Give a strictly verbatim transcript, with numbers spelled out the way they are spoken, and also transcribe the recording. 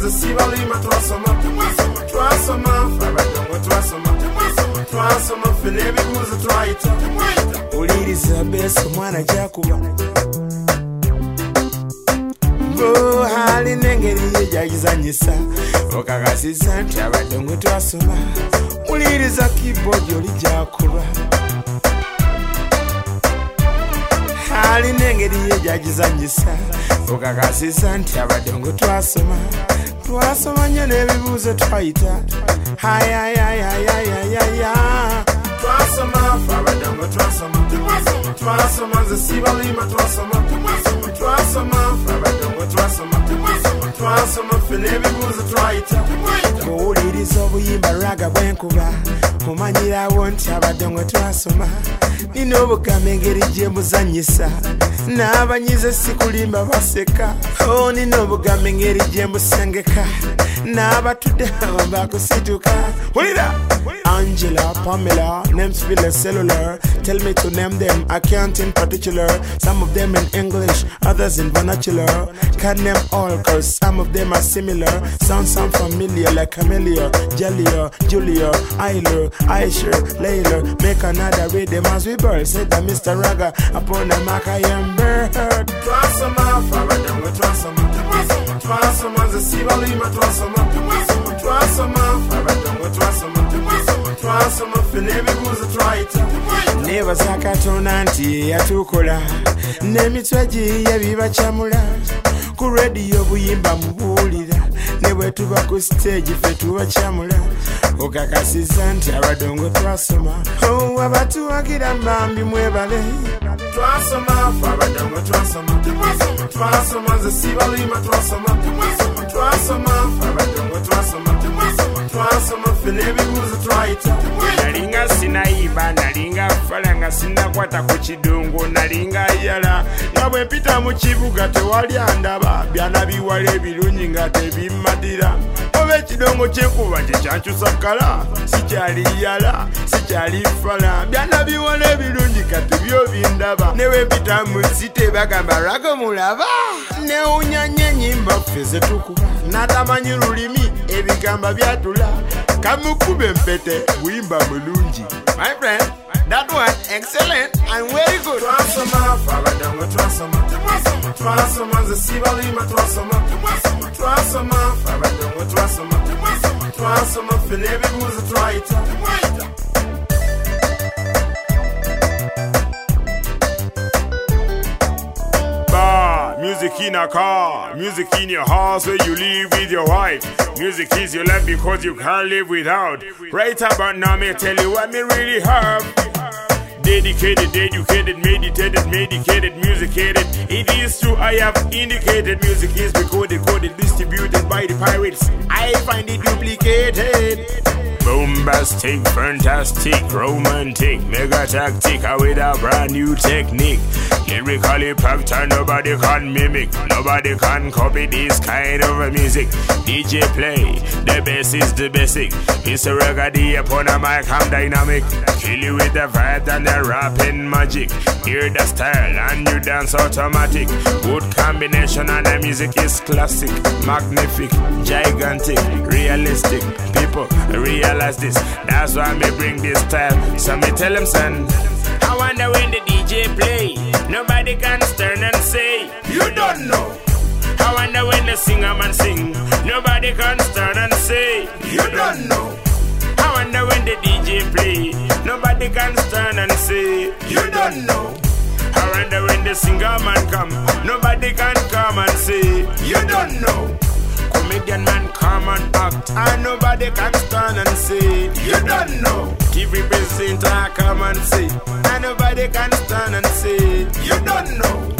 ze sibalima twasoma twasoma abadongo twasoma twasoma fene ebibuuzo twayita uliriza beso mwana jakuba bo hali nengeri yejagizanyisa okakasiza nti abadongo twasoma uliriza keyboard yoli jakuba hali nengeri yejagizanyisa okakasiza nti abadongo twasoma twasoma nyo n'ebibuuzo twayita hayayayayayaya twasoma abadongo twasoma twasoma ze sibalima twasoma twasoma abadongo twasoma twasoma fene ebibuuzo twayita bw'owuliriza obuyimba raga bwenkuba omanyirawo nti abadongo twasoma nina obugambo engeri gye mbuzanyisa n'abanyize sikulimba baseka o nina obugambo engeri gye mbusengeka n'abatudde awo bakusituka wulira Angela, Pamela, names feel cellular. Tell me to name them, I can't in particular. Some of them in English, others in vernacular. Can't name all cause some of them are similar. Sound sound familiar like Camellia, Jellia, Julia, Isla, Aisha, Layla. Make another rhythm as we burn. Said that Mister Raga upon the mark I am bird. Twasoma, Faradongo, Twasoma. Twasoma, the Sibalima, Twasoma. Twasoma, Faradongo, Twasoma. Twasoma fene ebibuuzo twayita neebaza Katonda nti yatukola n'emitwe gye yabibacamula ku rediyo buyimba mubuulira ne bwe tuba ku stage ffe tubacamula okakasiza nti abadongo twasoma abatuwagira mbambi mwebale twasoma fe abadongo twasoma twasoma ze sibalima twasoma twasoma fe abadongo twasoma twasoma fene ebibuuzo twayita nalinga sinayiba nalinga fala nga sinakwata ku kidungu nalinga yala nga bwe mpita mu kibuga tewali andaba byana biwala ebirungi nga tebimmatira oba ekidongo kyenkuba kye kyankyusa kala sikyali yala sikyali fala byana biwala ebirungi kati byo bindaba ne bwe mpita mu site bagamba Raga mulaba newunya nnyo ennyimba ffe ze tukuba n'atamanyi lulimi ebigamba byatula kamukube mpete buyimba mulungi my friend that one excellent and very good twasoma abadongo twasoma twasoma ze sibalima twasoma twasoma abadongo twasoma twasoma fene ebibuuzo twayita music in a car, music in your house where you live with your wife. Music is your life because you can't live without. Right about now, me tell you what me really have. Dedicated, educated, meditated, medicated, musicated. It is true, I have indicated. Music is recorded, coded, distributed by the pirates. I find it duplicated. Bombastic, fantastic, romantic, mega tactic, with a brand new technique. Lyrically packed and nobody can mimic, nobody can copy this kind of a music. D J play, the bass is the basic. It's a reggae upon a mic, I'm dynamic. Kill you with the vibe and the rapping magic. Hear the style and you dance automatic. Good combination and the music is classic, magnific, gigantic, realistic. People realize this, that's why me bring this style. So me tell them son, I wonder when the D J play, nobody can stand and say, you don't know. I wonder when the singer man sing, nobody can stand and say, you don't know. I wonder when the D J play, nobody can stand and say, you don't know. I wonder when the singer man come, nobody can come and say, you don't know. Comedian man come and act, and nobody can stand and say, you don't know. T V presenter come and say, and nobody can stand and say, you don't know.